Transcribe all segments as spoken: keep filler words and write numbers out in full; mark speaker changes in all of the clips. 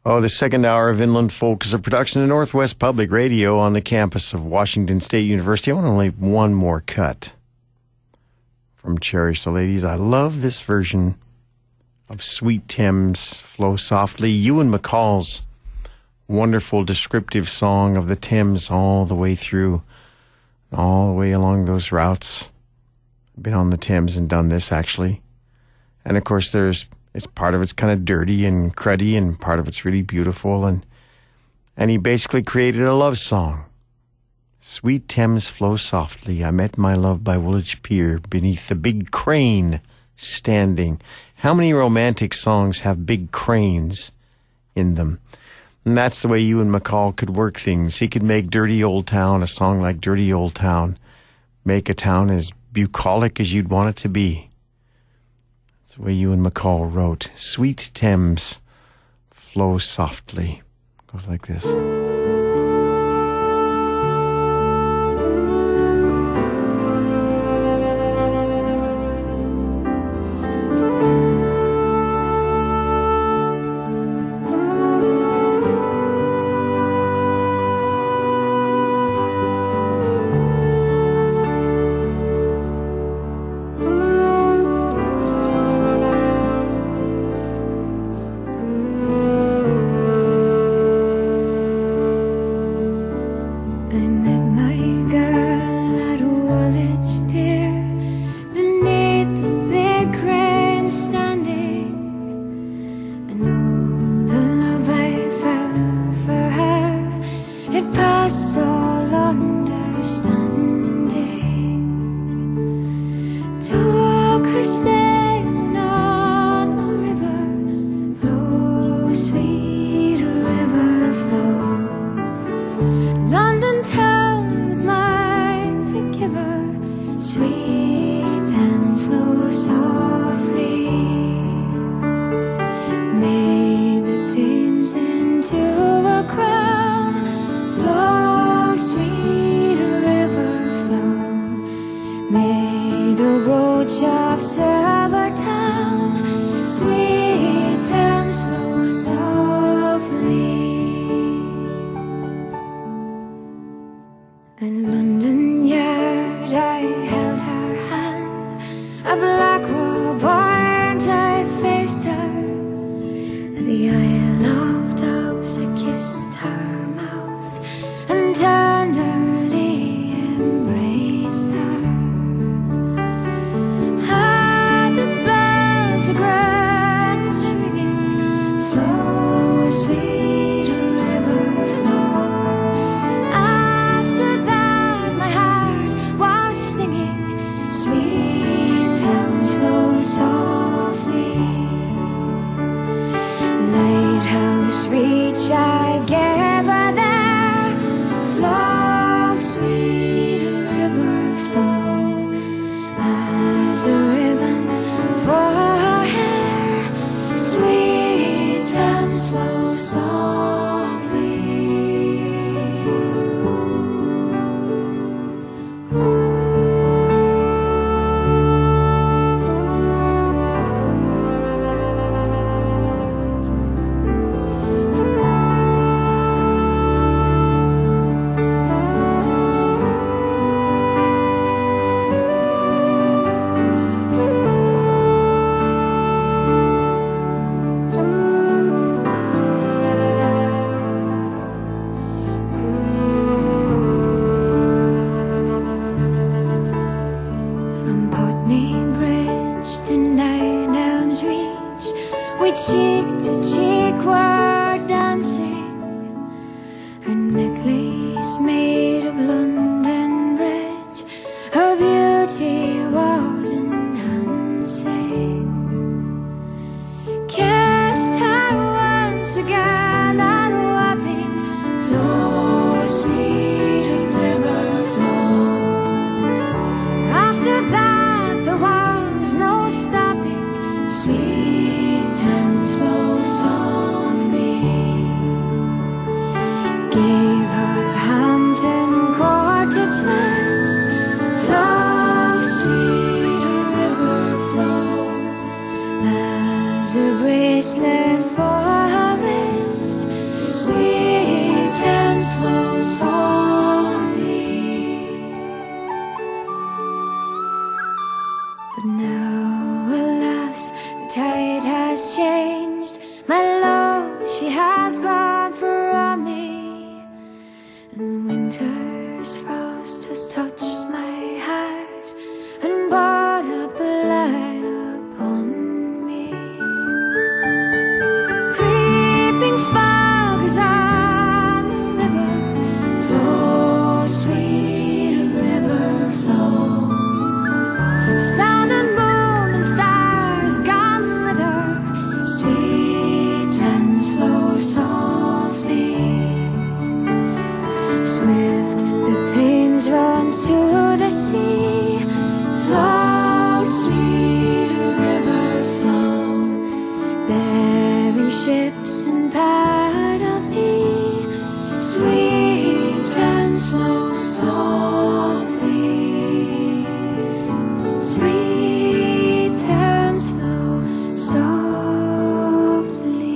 Speaker 1: Oh, the second hour of Inland Folk is a production of Northwest Public Radio on the campus of Washington State University. I want only one more cut from Cherish the Ladies. I love this version of Sweet Thames, Flow Softly. Ewan MacColl's wonderful descriptive song of the Thames all the way through, all the way along those routes. I've been on the Thames and done this, actually. And, of course, there's it's part of it's kind of dirty and cruddy, and part of it's really beautiful. And and he basically created a love song. Sweet Thames, flow softly. I met my love by Woolwich Pier beneath the big crane standing. How many romantic songs have big cranes in them? And that's the way Ewan MacColl could work things. He could make Dirty Old Town, a song like Dirty Old Town, make a town as bucolic as you'd want it to be. That's the way Ewan MacColl wrote. Sweet Thames, flow softly. Goes like this.
Speaker 2: A bracelet for her wrist, she has gone from me, and winter's frost has touched my heart and brought up a light upon me. Creeping fog is on the river, flow, sweet river, flow. Sound and moon and stars gone with her, sweet and slow, softly. Swift the Thames runs to the sea, flow, sweet river, flow. Bearing ships and Panoply, sweet and slow, softly. Sweet and slow, softly.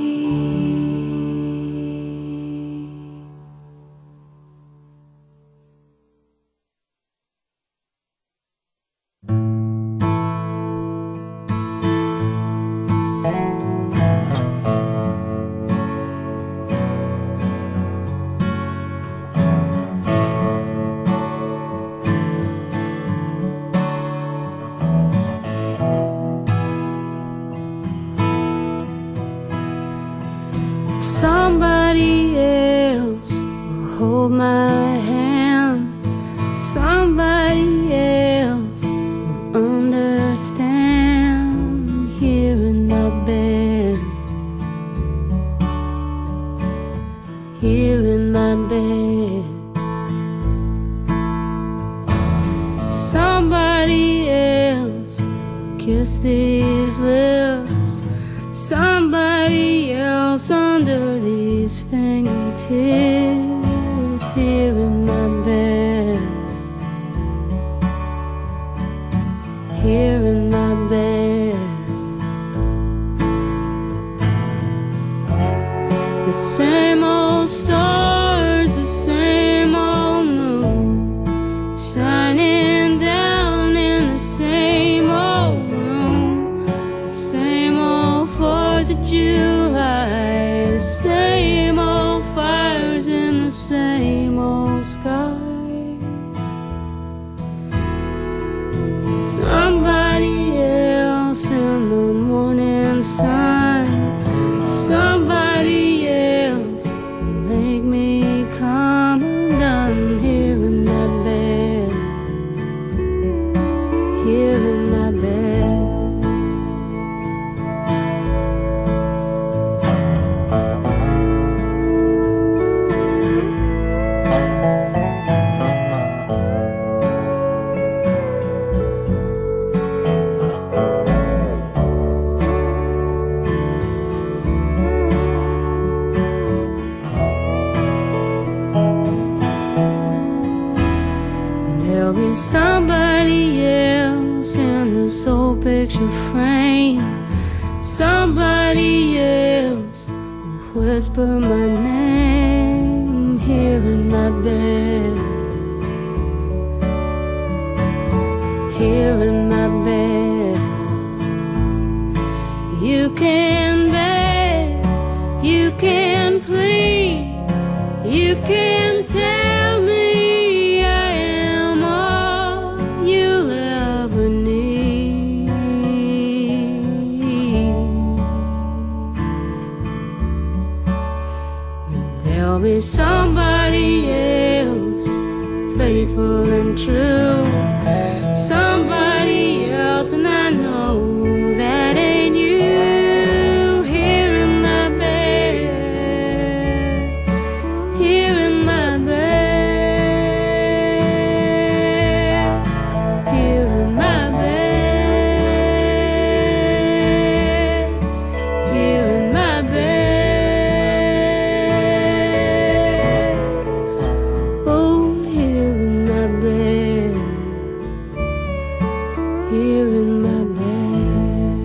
Speaker 3: Somebody else will hold my hand. Somebody else will understand. Here in my bed, here in my bed. Somebody else will kiss these lips. Somebody else under these fingertips. Here in my bed, here in my bed. The same old stars, the same old moon, shining down in the same old room. The same old Fourth of July, the same old fires in the same old sky. Somebody else in the morning sun, somebody else will make me come undone. Here in my bed, here in my bed. There'll be somebody else in this old picture frame. Somebody else will whisper my name. Here in my bed, here in my bed. You can beg, you can plead, you can tell me there'll be somebody else, faithful and true. Somebody else, and I know that ain't you. Here in my bed, here in my bed, here in my bed, here in my bed. Here in my bed.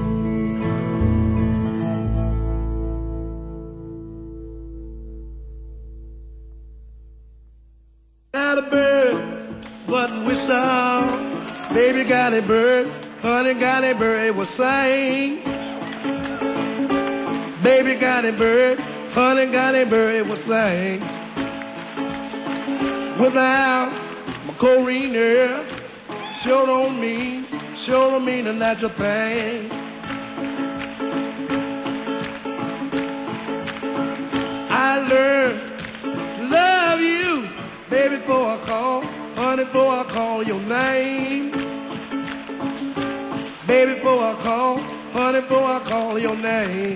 Speaker 4: Got a bird, but whistle. Baby got a bird, honey got a bird, it was sing. baby got a bird, honey got a bird will sing. Without my Corina, sure don't mean, sure don't mean a natural thing. I learned to love you, baby, before I call, honey, before I call your name. Baby, before I call, honey, before I call your name.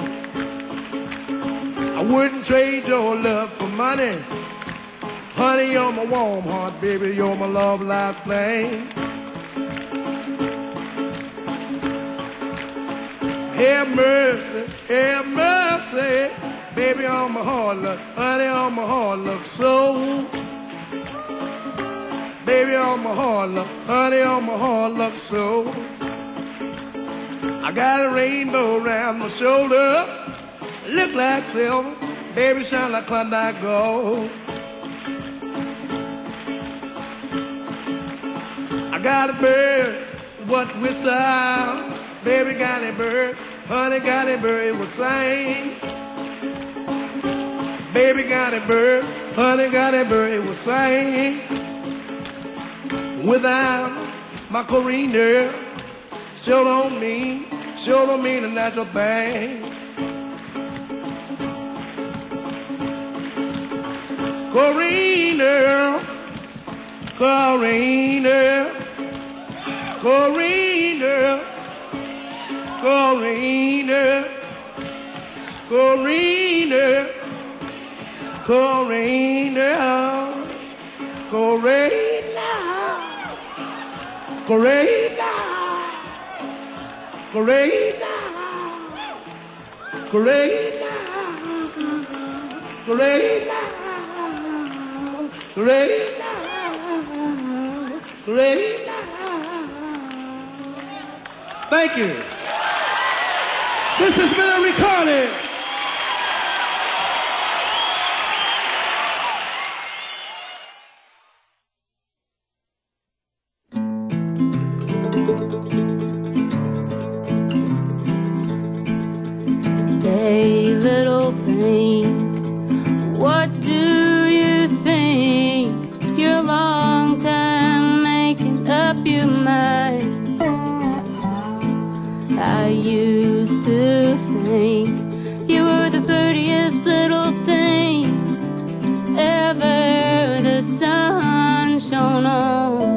Speaker 4: I wouldn't trade your love for money. Honey, you're my warm heart, baby, you're my love life flame. Have mercy, have mercy, baby, on my heart look, honey, on my heart look so. Baby, on my heart look, honey, on my heart look so. I got a rainbow around my shoulder, look like silver, baby, shine like Klondike gold. I got a bird, what whistle, baby got a bird, honey got a bird, will sing. Baby got a bird, honey got a bird, will sing. Without my Corina, sure don't mean, sure don't mean a natural thing. Corina, Corina, Corina, Corina, Corina, Corina, Corina, Corina, Corina, Corina, Corina, Corina, Corina. Thank you. This has been a recording.
Speaker 3: Hey, little pink, what do you think? You're a long time making up your mind. I used to think you were the prettiest little thing ever the sun shone on.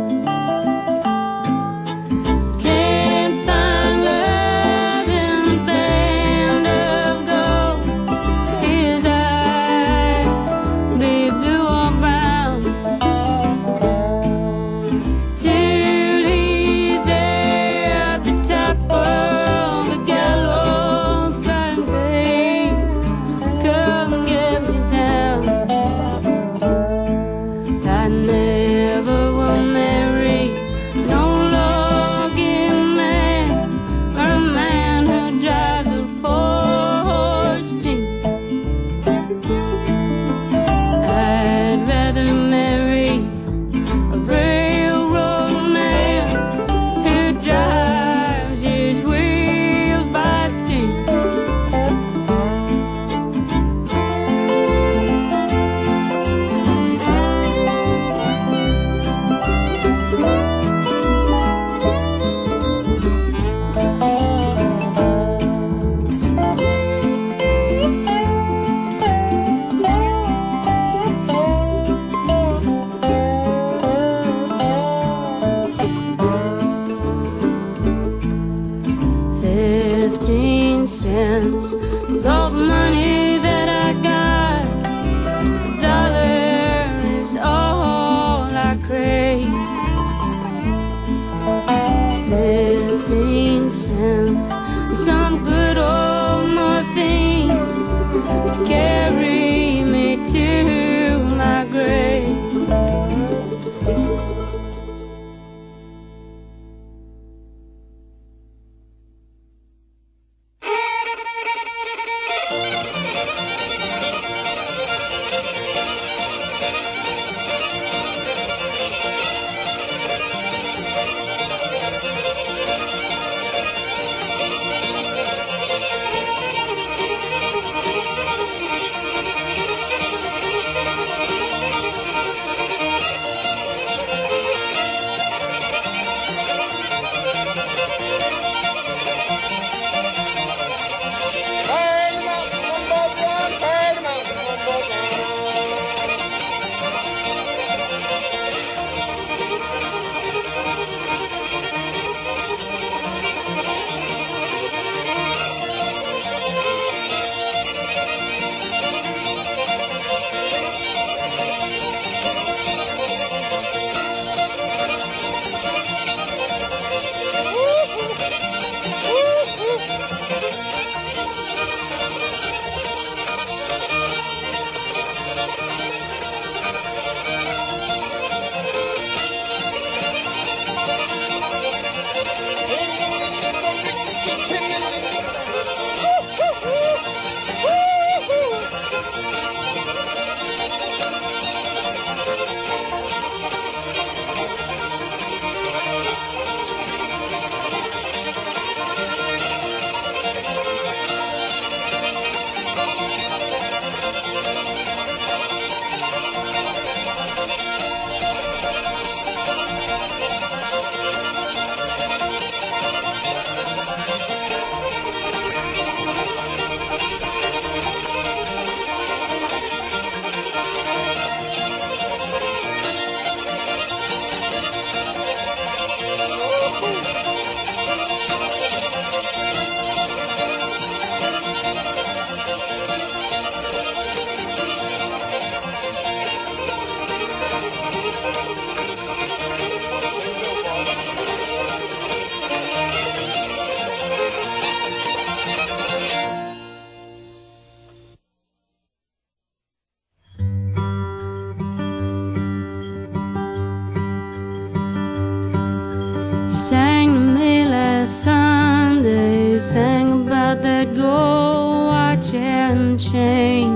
Speaker 3: and chain.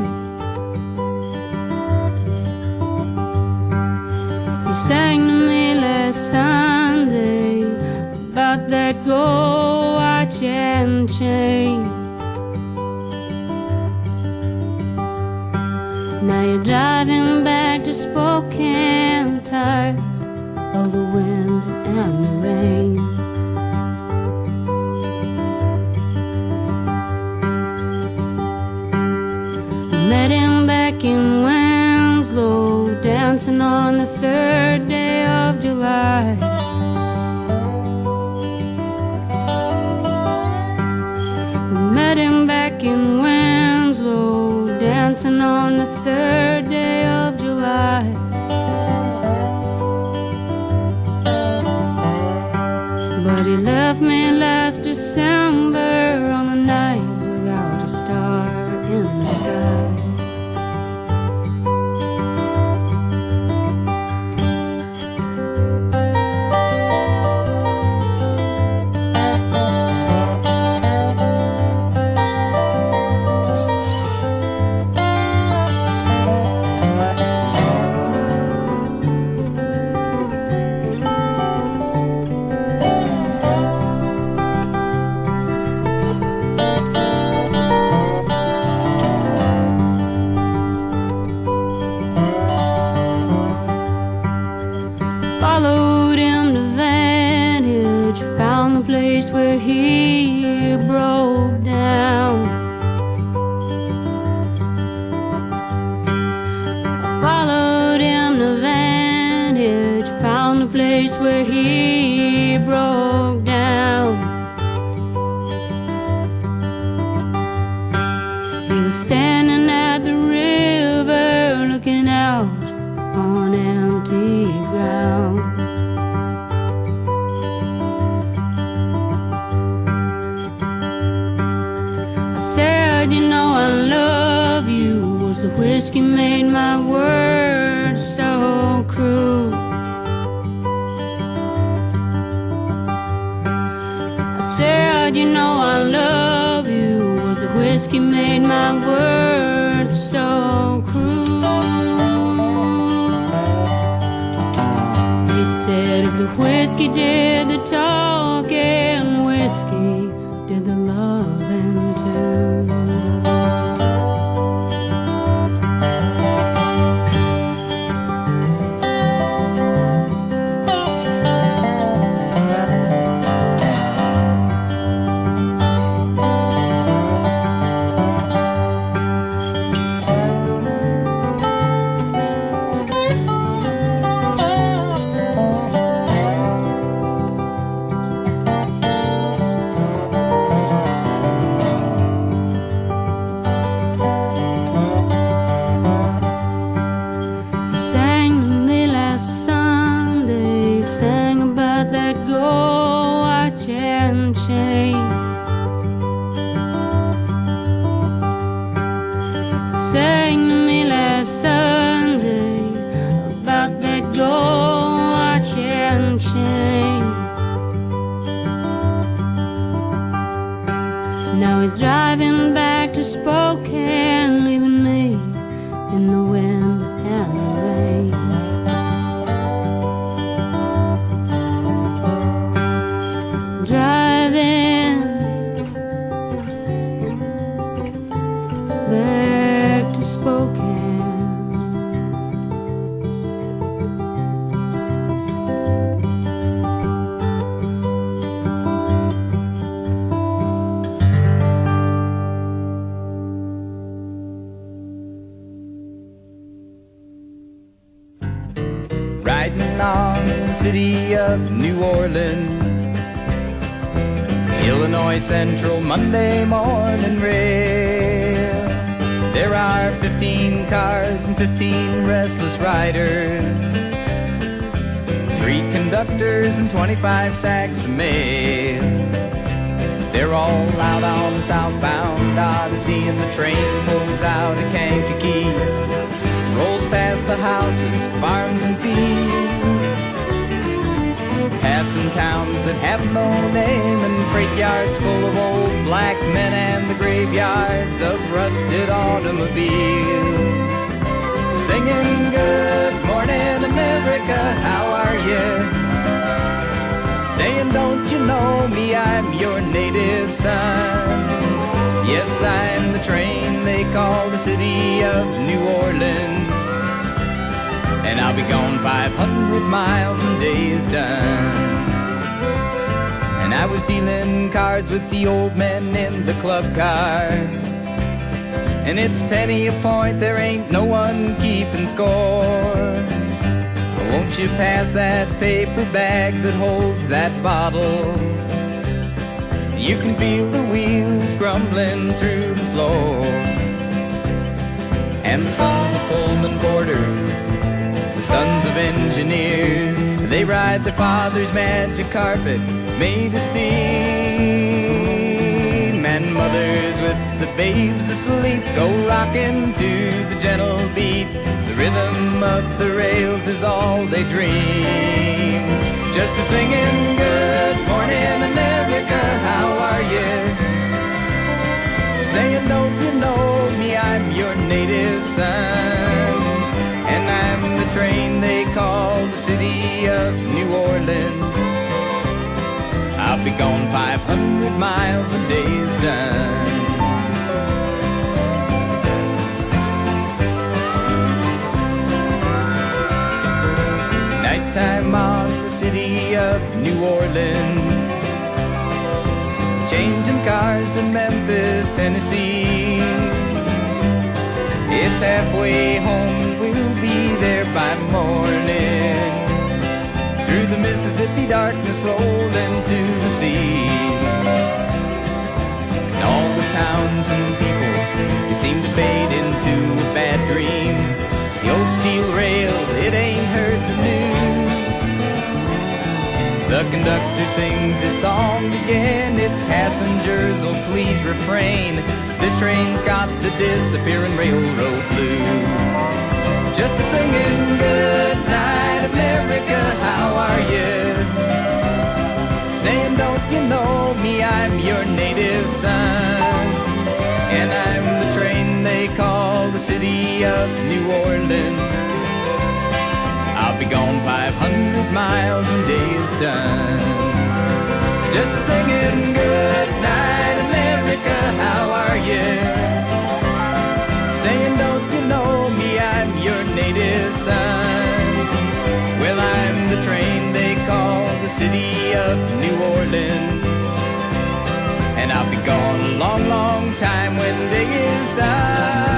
Speaker 3: You sang to me last Sunday about that gold watch and chain. Now you're driving back to Spokane, tired of the wind and the rain. Met him back in Winslow, dancing on the third day of July. Met him back in Winslow, dancing on the third day of July. But he left me last December on a night without a star in the sky. Followed him to Vantage, found the place where he broke down. Followed him to Vantage, found the place where he broke down. He was standing at the river, looking out on empty ground. I said, you know I love you, was the whiskey made my words so cruel. I said, you know I love you, was the whiskey made my words so cruel. They said if the whiskey did the talking, whiskey did the loving too. And chain. Sang to me last Sunday about that gold watch and chain. Now he's driving back to Spokane, leaving me in the wind and the rain. Driving back to Spokane.
Speaker 5: Riding on the city of New Orleans, Illinois Central Monday morning rail. There are fifteen cars and fifteen restless riders, three conductors and twenty-five sacks of mail. They're all out on the southbound Odyssey, and the train pulls out of Kankakee, rolls past the houses, farms and fields, passing towns that have no name, and freight yards full of old black men, and the graveyards of rusted automobiles. Singing good morning America, how are you? Saying don't you know me, I'm your native son. Yes, I'm the train they call the city of New Orleans, and I'll be gone five hundred miles when day is done. And I was dealing cards with the old men in the club car, and it's penny a point, there ain't no one keeping score. Won't you pass that paper bag that holds that bottle? You can feel the wheels grumbling through the floor. And the sons of Pullman boarders, the sons of engineers, they ride their father's magic carpet made of steam. And mothers with the babes asleep go rocking to the gentle beat. The rhythm of the rails is all they dream. Just a singing good morning America, how are you? Saying don't you know me, I'm your native son, and I'm the train they call the city of New Orleans. I'll be gone five hundred miles when day's done. Nighttime on the city of New Orleans, changing cars in Memphis, Tennessee. It's halfway home, we'll be there by morning. Through the Mississippi darkness rolling to the sea. And all the towns and people, they seem to fade into a bad dream. The old steel rail, it ain't heard the news. The conductor sings his song again. Its passengers, oh please refrain. This train's got the disappearing railroad blues. Just a singing good night America, how are you? Saying don't you know me, I'm your native son, and I'm the train they call the city of New Orleans. I'll be gone five hundred miles when day's done. Just a singing good night America, how are you? Saying don't you know me, I'm your native son. Well, I'm the train they call the city of New Orleans, and I'll be gone a long, long time when day is done.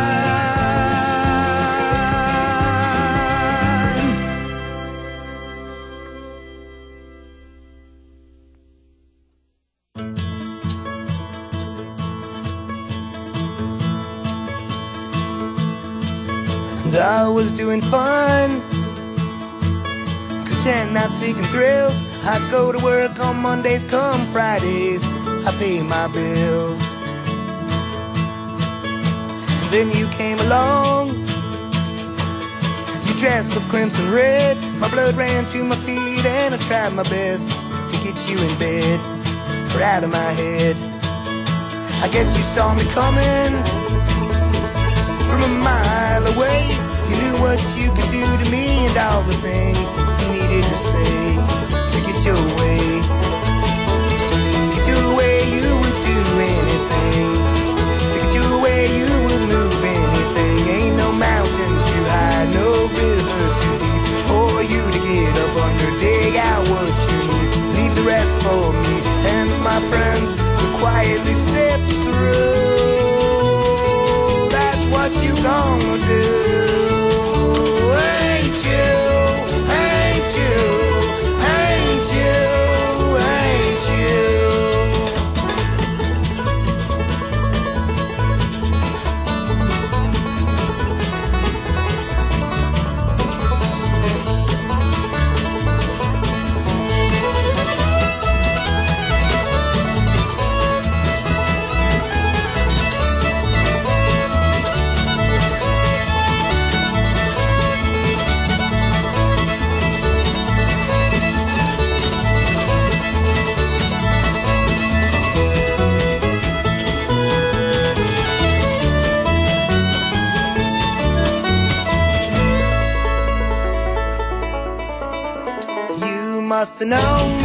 Speaker 6: And I was doing fine, content, not seeking thrills. I'd go to work on Mondays, come Fridays, I pay my bills. And then you came along, you dressed up crimson red. My blood ran to my feet and I tried my best to get you in bed or out of my head. I guess you saw me coming from a mile away. You knew what you could do to me and all the things you needed to say to get your way. To get your way you would do anything. To get your way you would move anything. Ain't no mountain too high, no river too deep for you to get up under. Dig out what you need, leave the rest for me and my friends to quietly sift through. That's what you gonna do. Ain't you, ain't must have known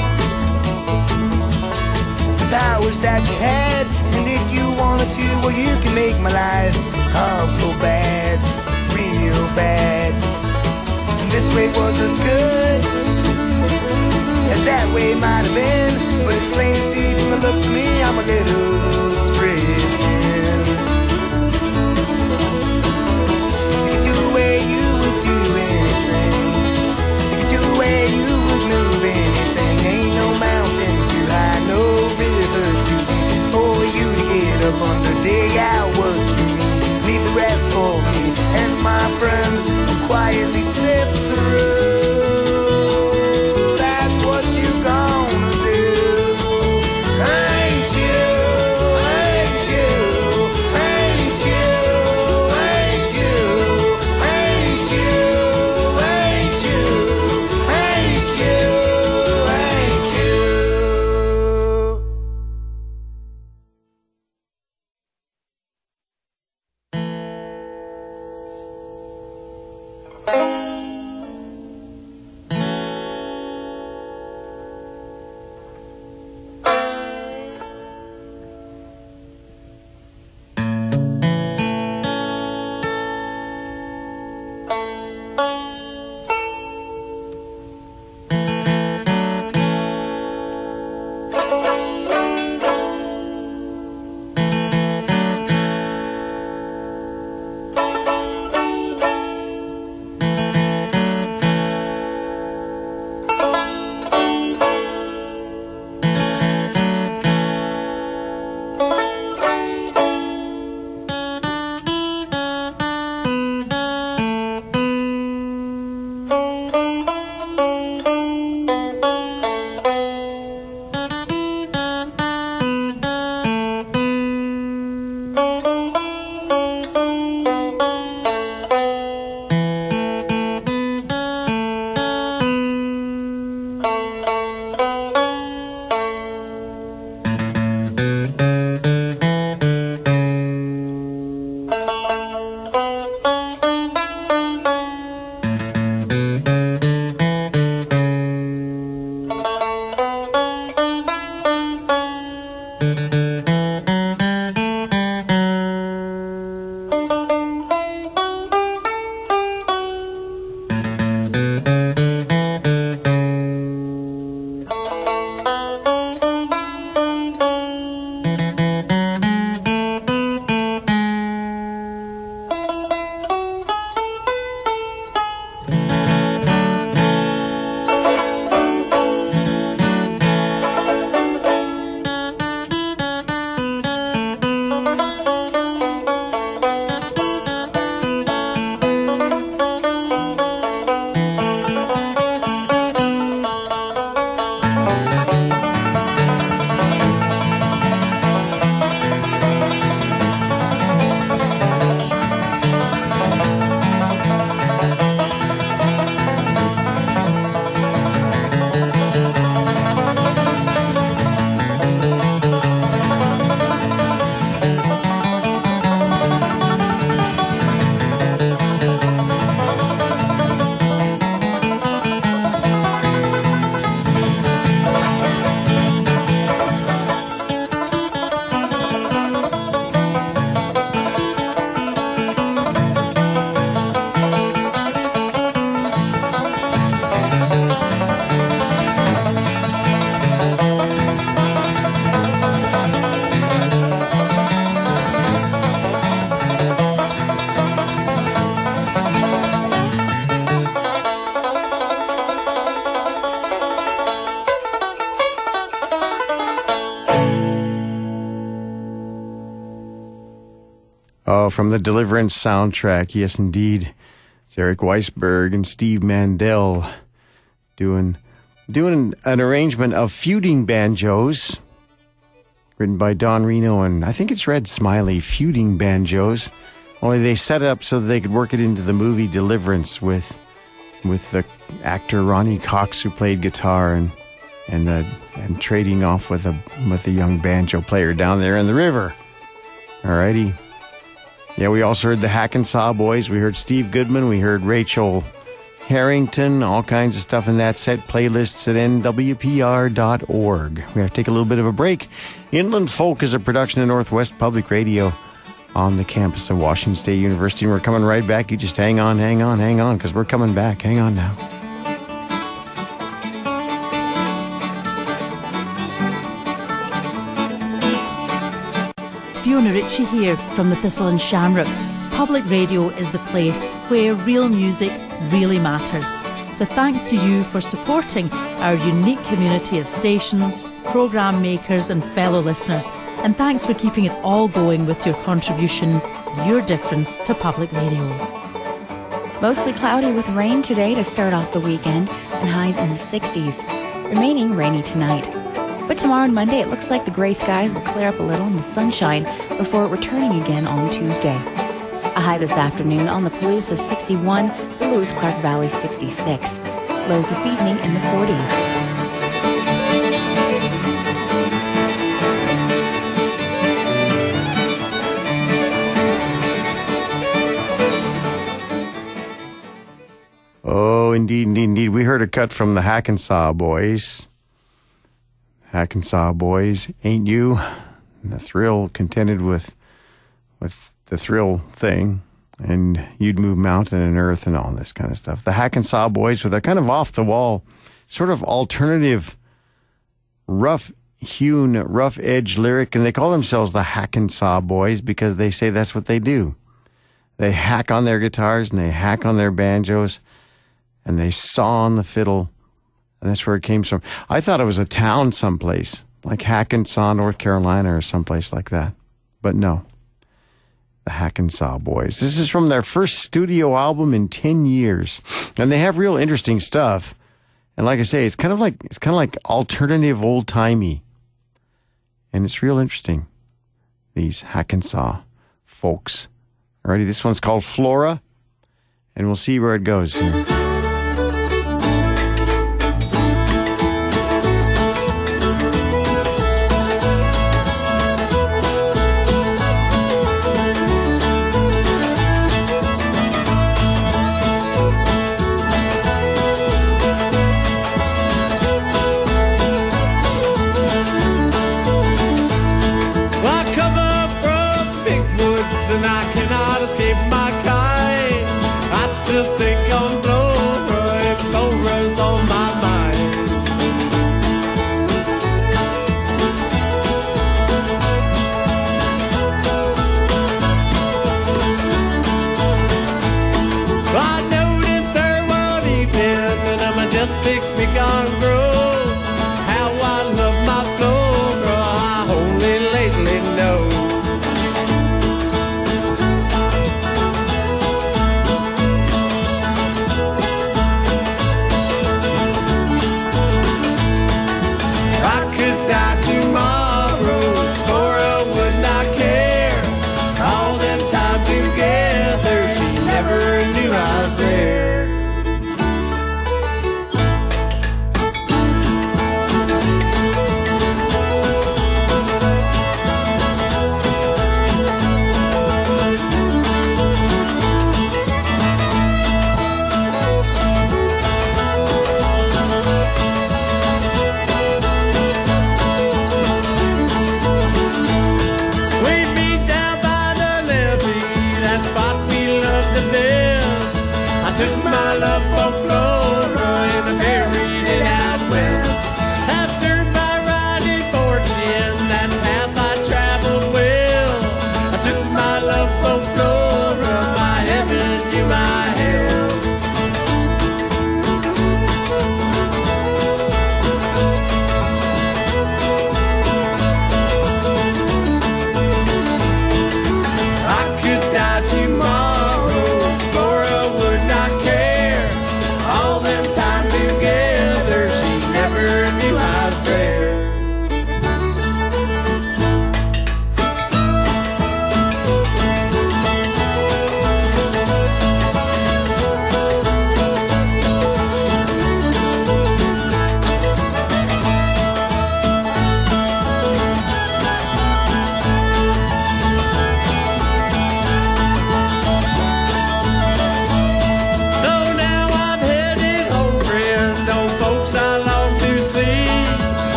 Speaker 6: the powers that you had. And if you wanted to, well, you can make my life awful bad, real bad. And this way was as good as that way might have been, but it's plain to see from the looks of me I'm a little spread thin. To get you away you would do anything, to get you away you would move anything. Ain't no mountain too high, no river too deep for you to get up under. Dig out what you need, leave the rest for me and my friends who quietly sift through.
Speaker 1: Oh, from the Deliverance soundtrack. Yes, indeed. It's Eric Weisberg and Steve Mandel doing doing an arrangement of Feuding Banjos, written by Don Reno, and I think it's Red Smiley, Feuding Banjos. Only they set it up so that they could work it into the movie Deliverance with with the actor Ronnie Cox, who played guitar, and and uh, and trading off with a with a young banjo player down there in the river. Alrighty. Yeah, we also heard the Hack and Saw Boys. We heard Steve Goodman. We heard Rachel Harrington, all kinds of stuff in that set. Playlists at N W P R dot org. We have to take a little bit of a break. Inland Folk is a production of Northwest Public Radio on the campus of Washington State University. And we're coming right back. You just hang on, hang on, hang on, because we're coming back. Hang on now.
Speaker 7: Fiona Ritchie here from the Thistle and Shamrock. Public radio is the place where real music really matters. So thanks to you for supporting our unique community of stations, programme makers and fellow listeners. And thanks for keeping it all going with your contribution, your difference to public radio.
Speaker 8: Mostly cloudy with rain today to start off the weekend and highs in the sixties. Remaining rainy tonight. But tomorrow and Monday it looks like the grey skies will clear up a little in the sunshine before returning again on Tuesday. A high this afternoon on the Palouse of sixty-one, the Lewis Clark Valley sixty-six. Lows this evening in the forties.
Speaker 1: Oh, indeed, indeed, indeed. We heard a cut from the Hackensaw Boys. Hackensaw Boys, Ain't You? And the Thrill contended with with the Thrill thing, and You'd Move Mountain and Earth and all this kind of stuff. The Hackensaw Boys with a kind of off-the-wall, sort of alternative, rough-hewn, rough-edged lyric, and they call themselves the Hackensaw Boys because they say that's what they do. They hack on their guitars, and they hack on their banjos, and they saw on the fiddle. And that's where it came from. I thought it was a town someplace, like Hackensaw, North Carolina, or someplace like that. But no. The Hackensaw Boys. This is from their first studio album in ten years. And they have real interesting stuff. And like I say, it's kind of like it's kind of like alternative old-timey. And it's real interesting. These Hackensaw folks. Alrighty, this one's called Flora. And we'll see where it goes here.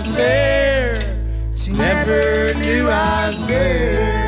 Speaker 4: was fair. She never knew I was there.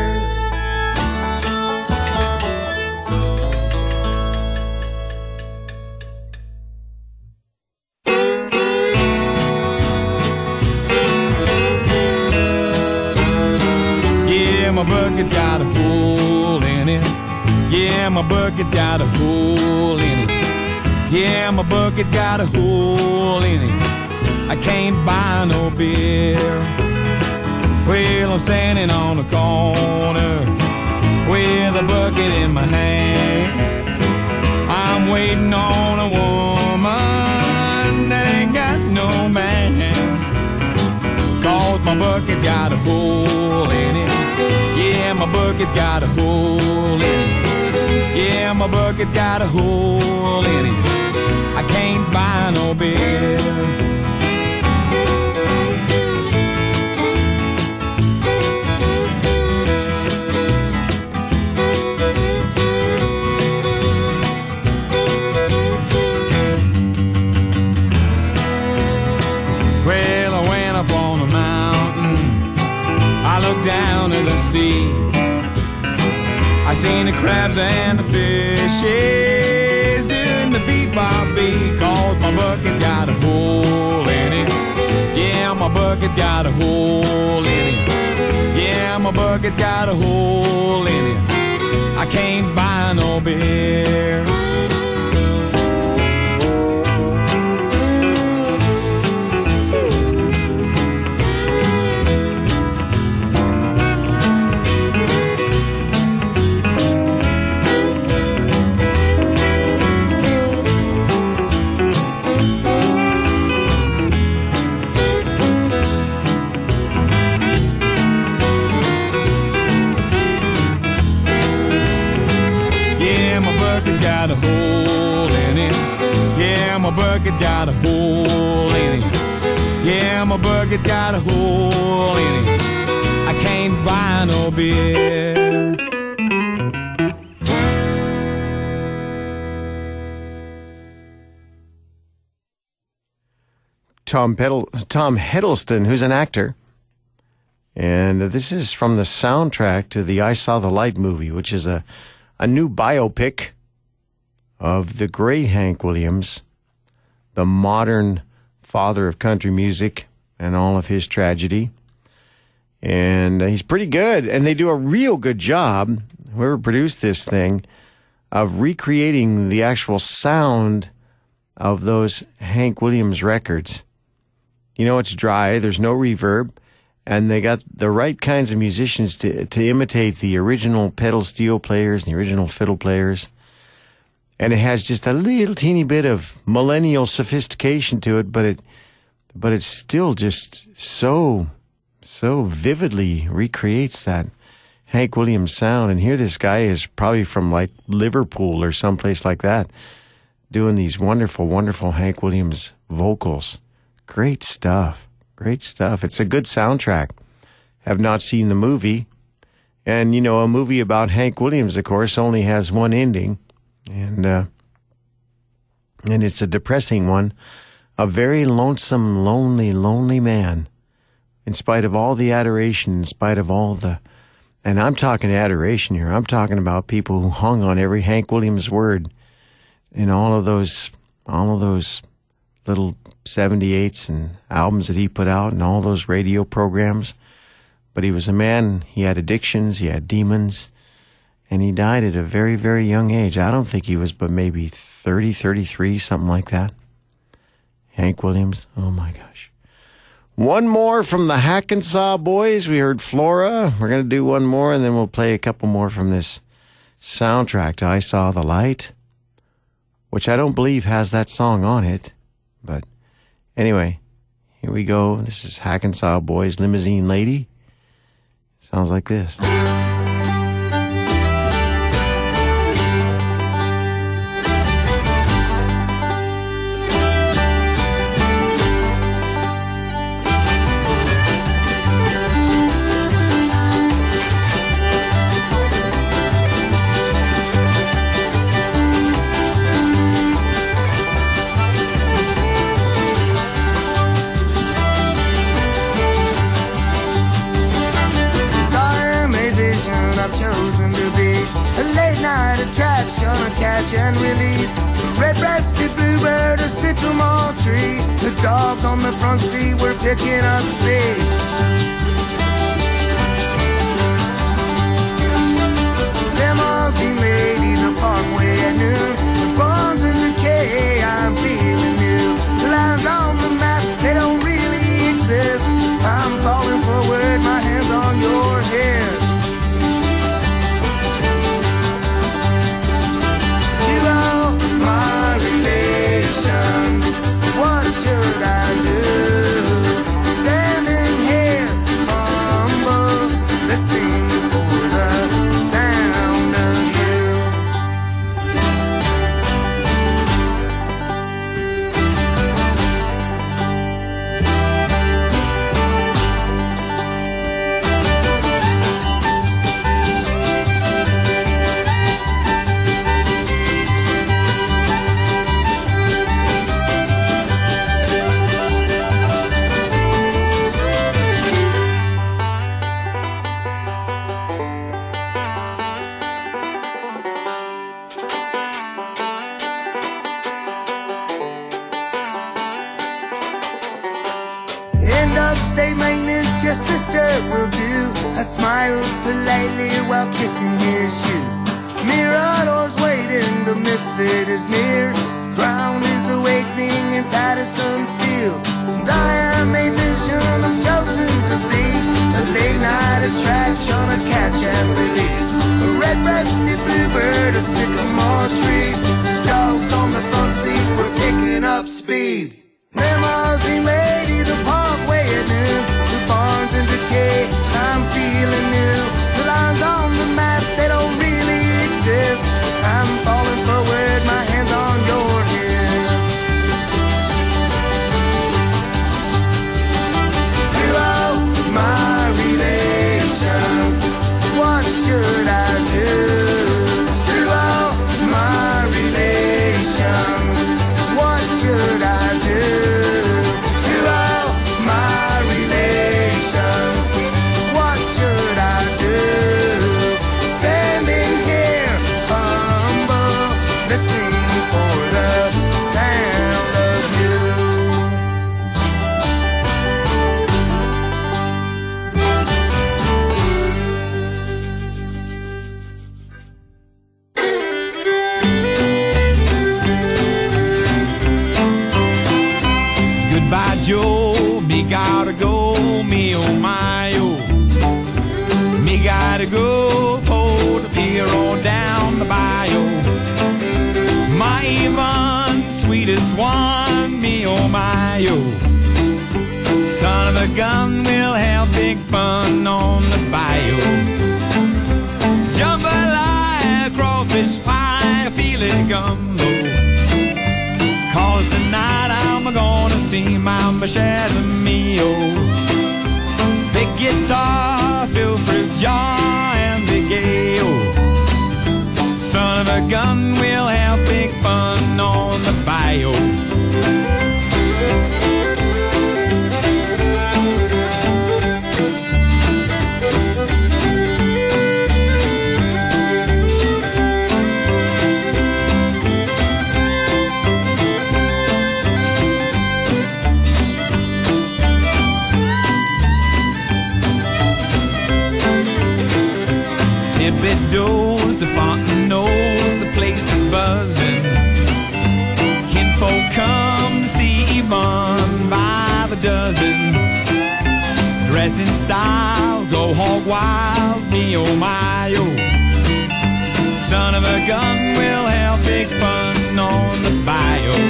Speaker 5: Yeah, my bucket's got a hole in it. Yeah, my bucket's got a hole in it. Yeah, my bucket's got a hole in it. I can't buy no beer. Well, I'm standing on the corner with a bucket in my hand. I'm waiting on a woman that ain't got no man. Cause my bucket's got a hole in it. Yeah, my bucket's got a hole in it. Yeah, my bucket's got a hole in it. I can't buy no beer. Well, I went up on a mountain. I looked down at the sea. I seen the crabs and the fishes doing the beat-bop-beat. Cause my bucket's got a hole in it. Yeah, my bucket's got a hole in it. Yeah, my bucket's got a hole in it. I can't buy no beer. Got a hole in it. Yeah, my bucket's got a hole in it. Yeah, my bucket's got a hole in it. I can't buy no beer.
Speaker 1: Tom Peddle, Tom Hiddleston, who's an actor. And this is from the soundtrack to the I Saw the Light movie, which is a, a new biopic of the great Hank Williams, the modern father of country music and all of his tragedy. And he's pretty good. And they do a real good job, whoever produced this thing, of recreating the actual sound of those Hank Williams records. You know, it's dry, there's no reverb, and they got the right kinds of musicians to, to imitate the original pedal steel players and the original fiddle players. And it has just a little teeny bit of millennial sophistication to it, but it, but it still just so, so vividly recreates that Hank Williams sound. And here this guy is probably from like Liverpool or someplace like that, doing these wonderful, wonderful Hank Williams vocals. Great stuff. Great stuff. It's a good soundtrack. Have not seen the movie. And, you know, a movie about Hank Williams, of course, only has one ending. And uh, and it's a depressing one. A very lonesome, lonely, lonely man. In spite of all the adoration, in spite of all the... And I'm talking adoration here. I'm talking about people who hung on every Hank Williams word in all of those, all of those little seventy-eights and albums that he put out and all those radio programs. But he was a man. He had addictions. He had demons. And he died at a very, very young age. I don't think he was but maybe thirty, thirty-three, something like that. Hank Williams. Oh, my gosh. One more from the Hackensaw Boys. We heard Flora. We're going to do one more, and then we'll play a couple more from this soundtrack to I Saw the Light, which I don't believe has that song on it. But anyway, here we go. This is Hackensaw Boys, Limousine Lady. Sounds like this.
Speaker 6: catch and release. A red-breasted bluebird, a sycamore tree. The dogs on the front seat were picking up speed. Limousine lady, the parkway at noon. The barns in decay, I'm feeling new. The lines on the map, they don't really exist. I'm falling forward, my hands on your hips. You all my relations, what should I do? Standing here, humble, listening for the sound of you. End of state maintenance, just this dirt will do. I smiled politely while kissing his shoe. Mirador's waiting, the misfit is near. Ground is awakening in Patterson's field. And I am a vision, I'm chosen to be a late night attraction, a catch and release. A red-breasted bluebird, a sycamore tree. Dogs on the front seat were picking up speed. Limousine lady, the parkway at noon. The barns in decay, I'm feeling new. The lines on the map, they don't really exist. I'm falling forward, my hands on your hips. To all my relations, what should I do? To all my relations, what should I do? To all my relations, what should I do? Standing here, humble, listening for the sound of you.
Speaker 9: Goodbye, Joe, me gotta go, me oh my oh. Me gotta go for the pier on down the bayou. My even sweetest one, me oh my oh. Son of a gun, we'll have big fun on the bayou. Jambalaya, crawfish pie, feel it gumbo. Cause tonight I'm gonna see Mama Shazamio. Big guitar, fill fruit jar, and big ale. Son of a gun, we'll have big fun on the bayou. Thibodeau's, the Fontenot's, the place is buzzing. Kinfolk come to see Yvonne by the dozen. Dress in style, go hog wild, me oh my oh. Son of a gun, we'll have big fun on the bayou.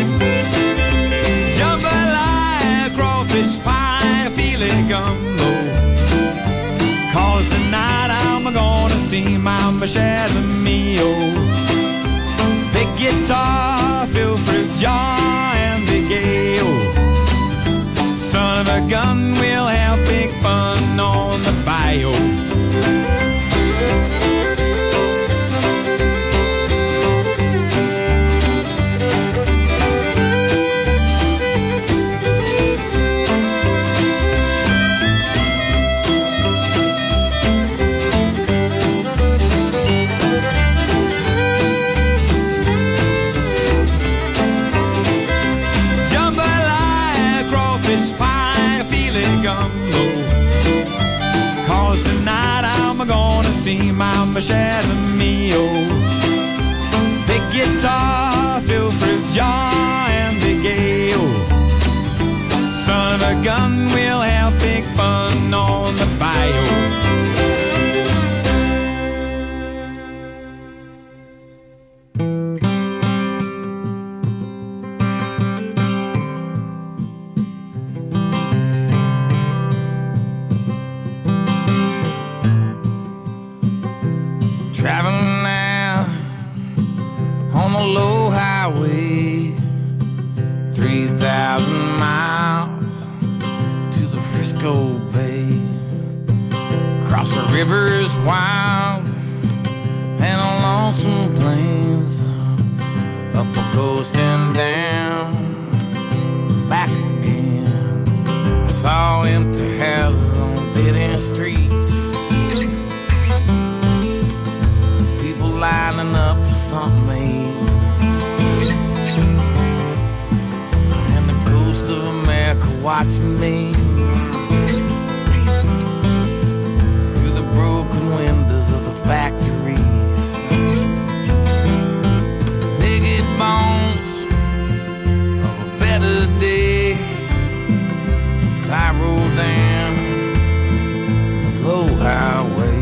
Speaker 9: Jambalaya, crawfish pie, filet gumbo. Cause tonight I'm gonna see Mama Shazamio. Big guitar, fill fruit jar, and big ale. Son of a gun, we'll have big fun on the bayou. samba chasamio. Big guitar, fill fruit jar, and big ale. Son of a gun, we'll have big fun on the bayou.
Speaker 10: Traveling now on the low highway, three thousand miles to the Frisco Bay. Across the rivers wild and along some plains, up a coast and down, back again. I saw empty houses on dead-end streets, lining up for something to eat, and the ghost of America watching me through the broken windows of the factories. Naked bones of a better day as I roll down the low highway.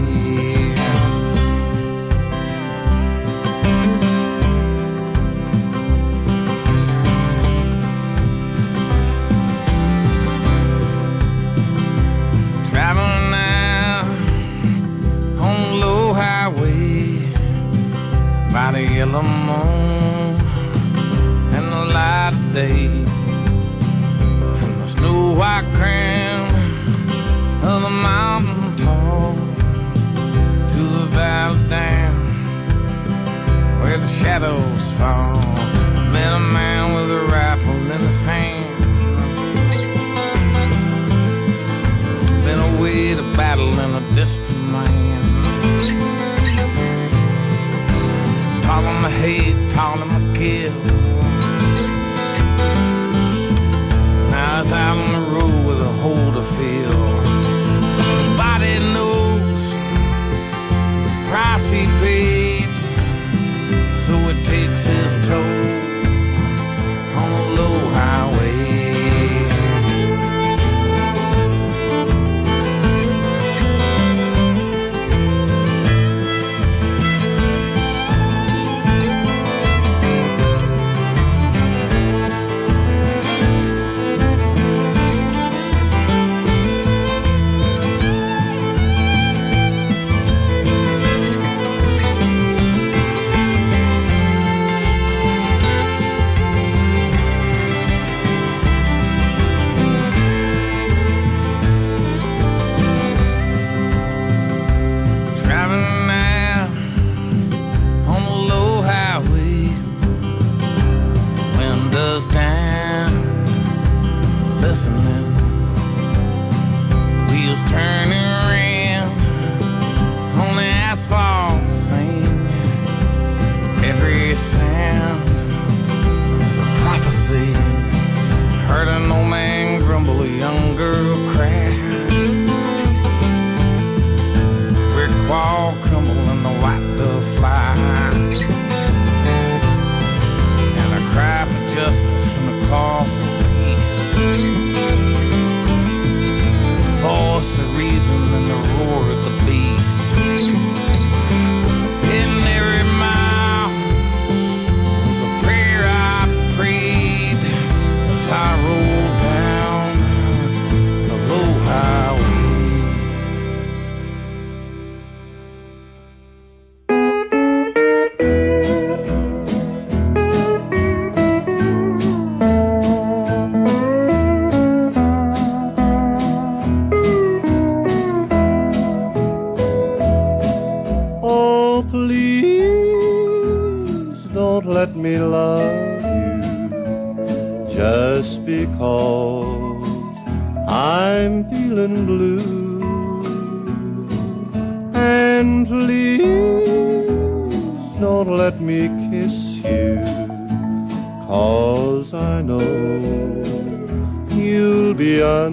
Speaker 10: Traveling now on the low highway by the yellow moon and the light of day. From the snow white crown of the mountain tall to the valley down where the shadows fall. Met a man with a rifle in his hand, been away to battle in a distant land. Tall on the head, tall on the kill. Now he's out on the road with a hole to fill. Nobody knows the price he paid, so it takes his toll on the low highway.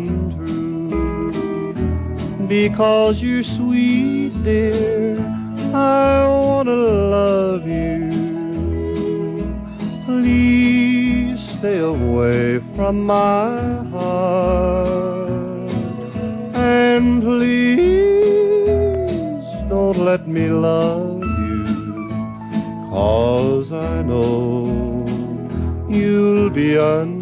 Speaker 11: Because you're sweet, dear, I want to love you. Please stay away from my heart. And please don't let me love you, 'cause I know you'll be untrue.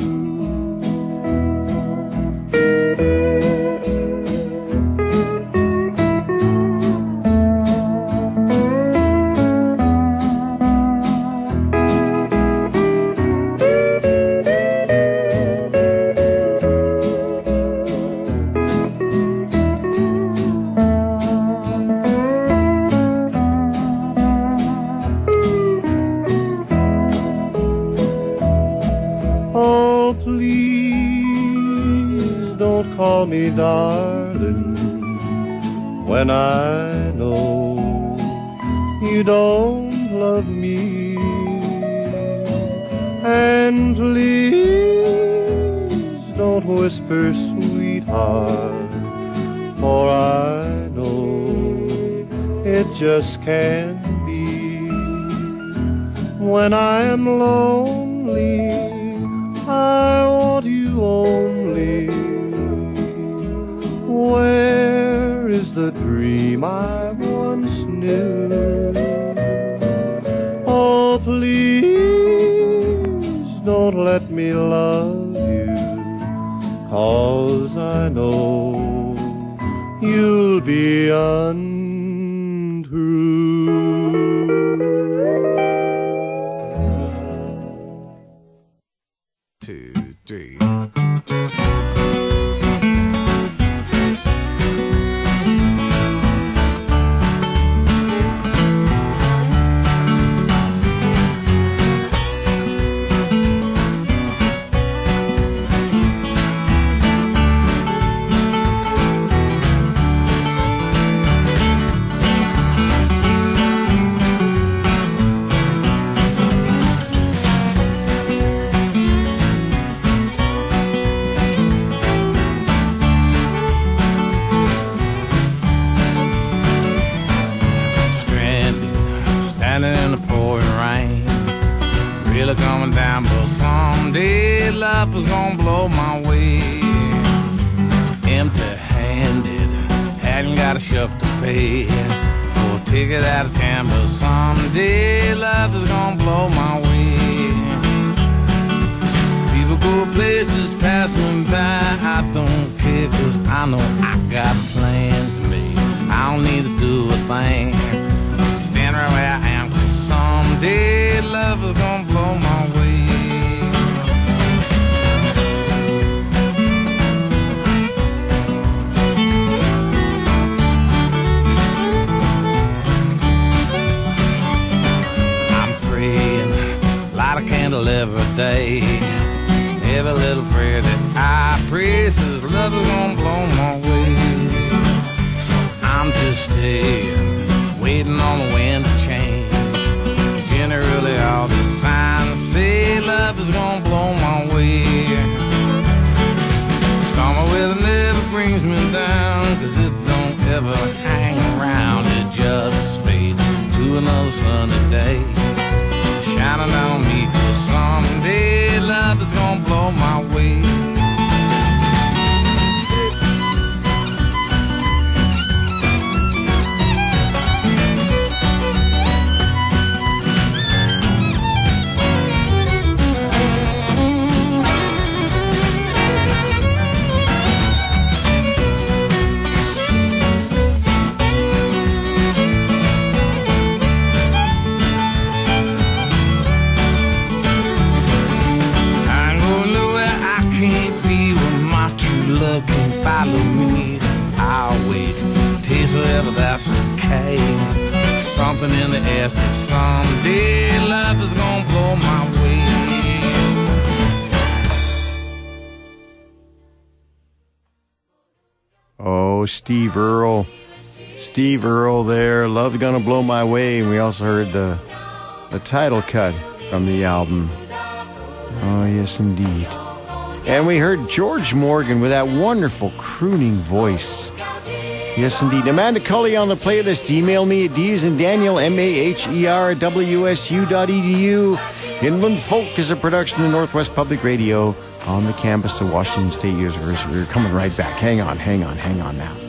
Speaker 11: Call me darling when I know you don't love me. And please don't whisper sweetheart, for I know it just can't be. When I am lonely, I want you only. Where is the dream I once knew? Oh, please don't let me love you, 'cause I know you'll be untrue.
Speaker 10: Two, three. Coming down, but someday love is gonna blow my way. Empty-handed, hadn't got a shop to pay for a ticket out of town, but someday love is gonna blow my way. People go places, pass me by, I don't care, 'cause I know I got plans made. I don't need to do a thing, stand right where I am, 'cause someday love is gonna blow my way. I'm praying, light a candle every day. Every little prayer that I pray says love is gonna blow my way. So I'm just staying, waiting on the wind to change. Generally all the signs say love is gonna blow my way. Stormy weather never brings me down, 'cause it don't ever hang around. It just fades to another sunny day, shining on me, 'cause someday love is gonna blow my way. Follow me, I'll wait. Taste whatever, that's okay. Something in the air says someday love is gonna blow my way.
Speaker 1: Oh, Steve Earle. Steve Earle there, Love's Gonna Blow My Way. And we also heard the, the title cut from the album. Oh, yes, indeed. And we heard George Morgan with that wonderful crooning voice. Yes, indeed. Amanda Cully on the playlist. Email me at Dees and Daniel, M A H E R, at W S U dot E D U. Inland Folk is a production of Northwest Public Radio on the campus of Washington State University. We're coming right back. Hang on, hang on, hang on now.